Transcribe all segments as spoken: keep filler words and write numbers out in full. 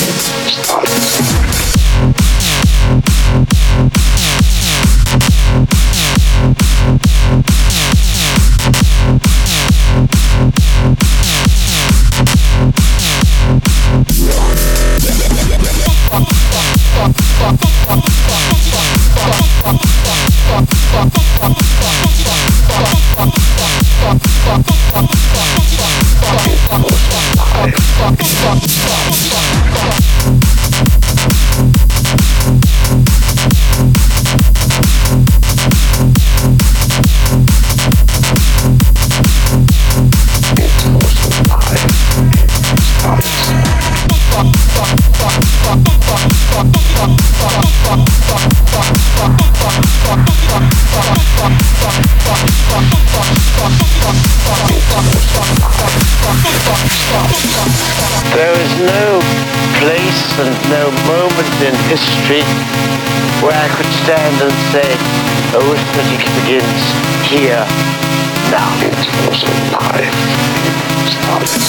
There is no place and no moment in history where I could stand and say, arithmetic begins here, now. It was alive. Started.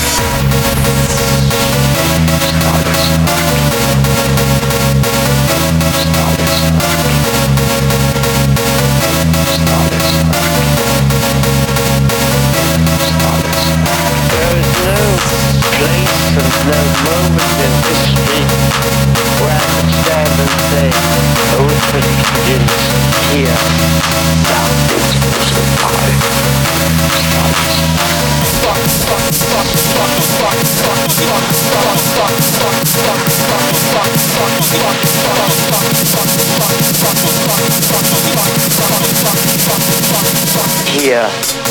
Started. And no moment in history where I could stand and say, arithmetic begins here, now. It was alive. Here.